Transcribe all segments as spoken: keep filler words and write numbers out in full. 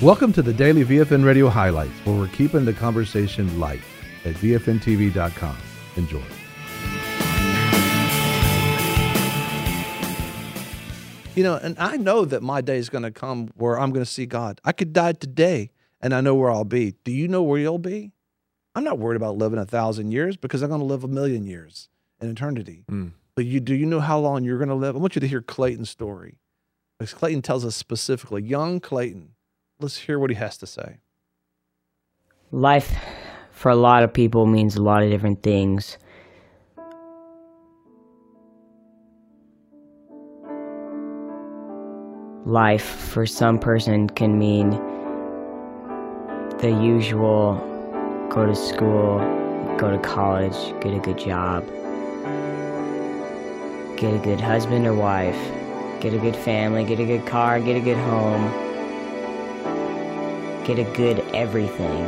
Welcome to the Daily V F N Radio Highlights, where we're keeping the conversation light at V F N T V dot com. Enjoy. You know, and I know that my day is going to come where I'm going to see God. I could die today, and I know where I'll be. Do you know where you'll be? I'm not worried about living a thousand years because I'm going to live a million years in eternity. Mm. But you, do you know how long you're going to live? I want you to hear Clayton's story. Because Clayton tells us specifically, young Clayton. Let's hear what he has to say. Life for a lot of people means a lot of different things. Life for some person can mean the usual: go to school, go to college, get a good job, get a good husband or wife, get a good family, get a good car, get a good home, get a good everything,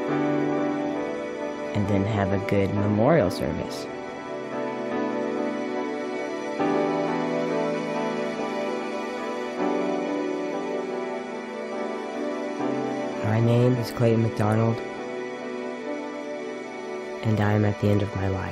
and then have a good memorial service. My name is Clayton McDonald, and I am at the end of my life.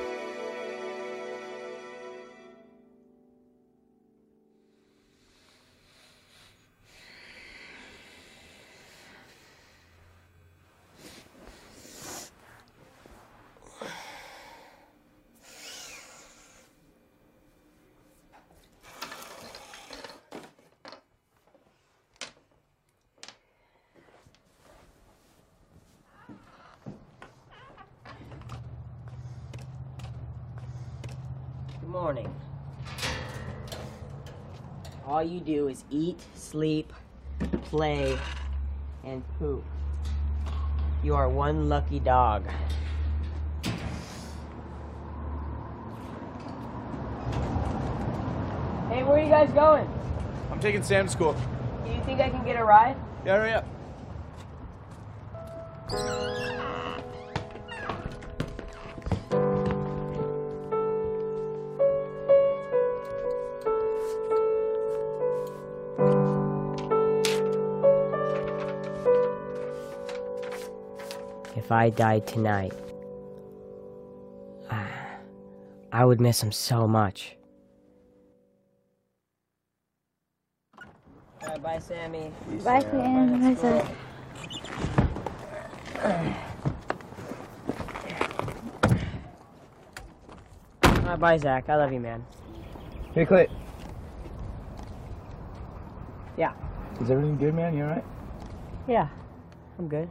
Good morning. All you do is eat, sleep, play, and poop. You are one lucky dog. Hey, where are you guys going? I'm taking Sam to school. Do you think I can get a ride? Yeah, hurry up. If I died tonight, I would miss him so much. All right, bye, Sammy. Bye, Sam. Bye, Zach. All right, bye, Zach. I love you, man. Hey, Clay. Yeah. Is everything good, man? You all right? Yeah, I'm good.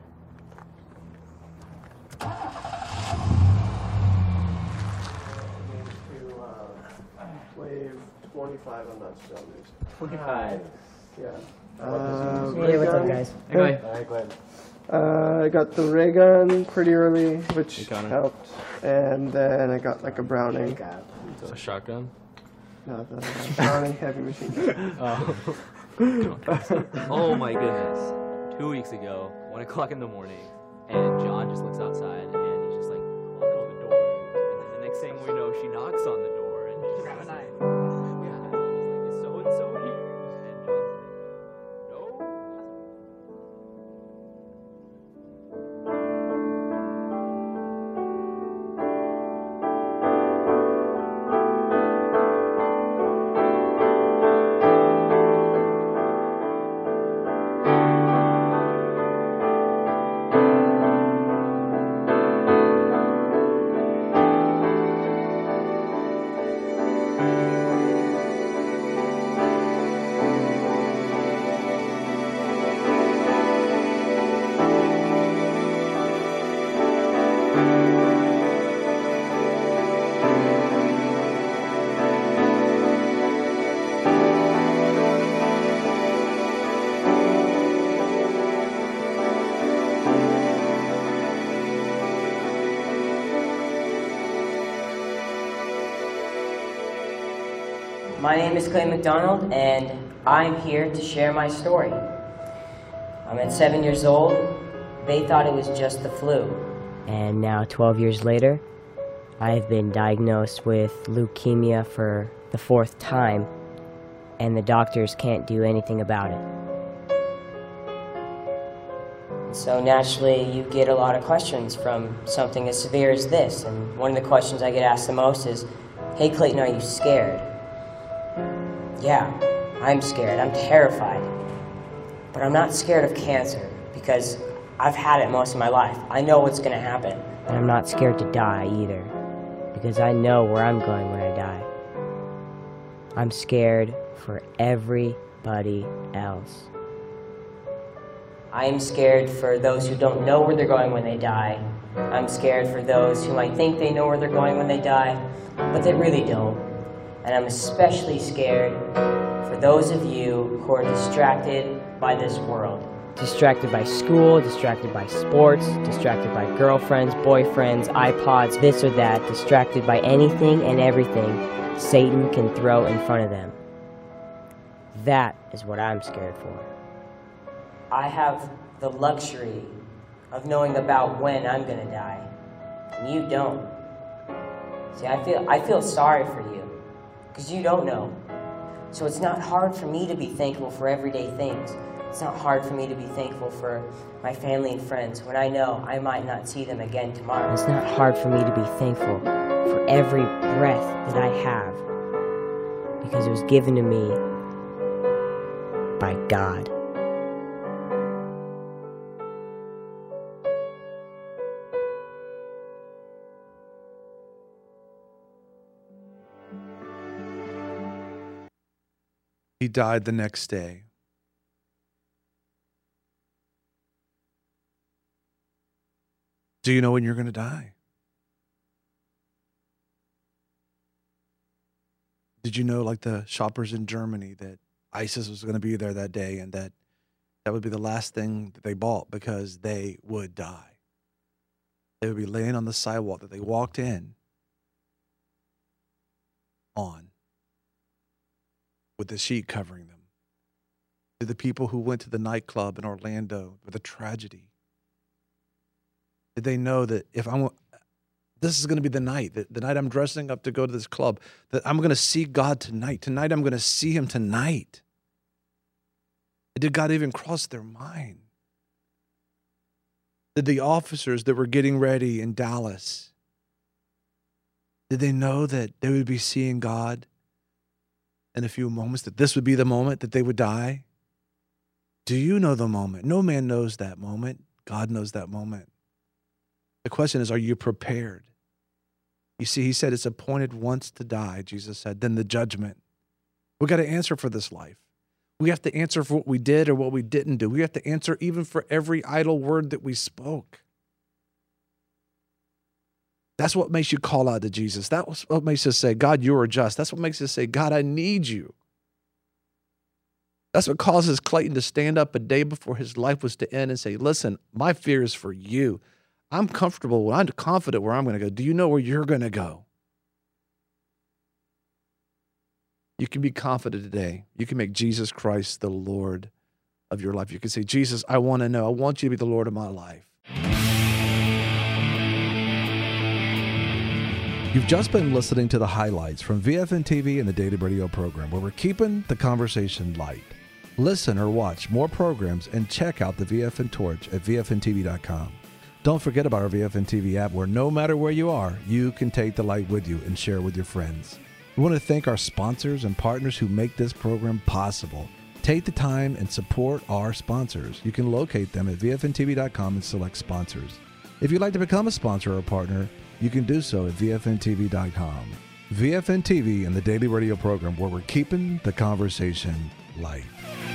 Wave twenty-five on that cylinders. twenty-five. Yeah. Uh, hey, what's up, guys? Hey, Clay. Hey, Clay. Uh, I got the ray gun pretty early, which Hey, Connor. helped, and then I got like a Browning. A shotgun? No, the Browning heavy machine gun. Oh. Oh my goodness. Two weeks ago, one o'clock in the morning, and John just looks outside and he's just like knocking on the door. And then the next thing we know, she knocks on the door and she's grab a knife. Yeah, and she's like, is so and so here? And John's like, no. My name is Clay McDonald, and I'm here to share my story. I'm at seven years old. They thought it was just the flu. And now, twelve years later, I've been diagnosed with leukemia for the fourth time, and the doctors can't do anything about it. So naturally, you get a lot of questions from something as severe as this. And one of the questions I get asked the most is, "Hey Clayton, are you scared?" Yeah, I'm scared. I'm terrified. But I'm not scared of cancer because I've had it most of my life. I know what's going to happen. And I'm not scared to die either because I know where I'm going when I die. I'm scared for everybody else. I am scared for those who don't know where they're going when they die. I'm scared for those who might think they know where they're going when they die, but they really don't. And I'm especially scared for those of you who are distracted by this world. Distracted by school, distracted by sports, distracted by girlfriends, boyfriends, iPods, this or that, distracted by anything and everything Satan can throw in front of them. That is what I'm scared for. I have the luxury of knowing about when I'm gonna die, and you don't. See, I feel, I feel sorry for you, because you don't know. So it's not hard for me to be thankful for everyday things. It's not hard for me to be thankful for my family and friends when I know I might not see them again tomorrow. It's not hard for me to be thankful for every breath that I have, because it was given to me by God. He died the next day. Do you know when you're going to die? Did you know, like the shoppers in Germany, that ISIS was going to be there that day and that that would be the last thing that they bought because they would die? They would be laying on the sidewalk that they walked in on, with the sheet covering them. To the people who went to the nightclub in Orlando with a tragedy, did they know that if I'm, this is going to be the night, the, the night I'm dressing up to go to this club, that I'm going to see God tonight. Tonight I'm going to see him tonight. Did God even cross their mind? Did the officers that were getting ready in Dallas, did they know that they would be seeing God in a few moments, that this would be the moment that they would die? Do you know the moment? No man knows that moment. God knows that moment. The question is, are you prepared? You see, he said it's appointed once to die, Jesus said, then the judgment. We got to answer for this life. We have to answer for what we did or what we didn't do. We have to answer even for every idle word that we spoke. That's what makes you call out to Jesus. That's what makes us say, God, you are just. That's what makes us say, God, I need you. That's what causes Clayton to stand up a day before his life was to end and say, listen, my fear is for you. I'm comfortable, I'm confident where I'm going to go. Do you know where you're going to go? You can be confident today. You can make Jesus Christ the Lord of your life. You can say, Jesus, I want to know. I want you to be the Lord of my life. You've just been listening to the highlights from V F N T V and the Daily Radio program, where we're keeping the conversation light. Listen or watch more programs and check out the V F N Torch at V F N T V dot com. Don't forget about our V F N T V app, where no matter where you are, you can take the light with you and share with your friends. We want to thank our sponsors and partners who make this program possible. Take the time and support our sponsors. You can locate them at V F N T V dot com and select sponsors. If you'd like to become a sponsor or partner, you can do so at V F N T V dot com. V F N T V and the Daily Radio program, where we're keeping the conversation light.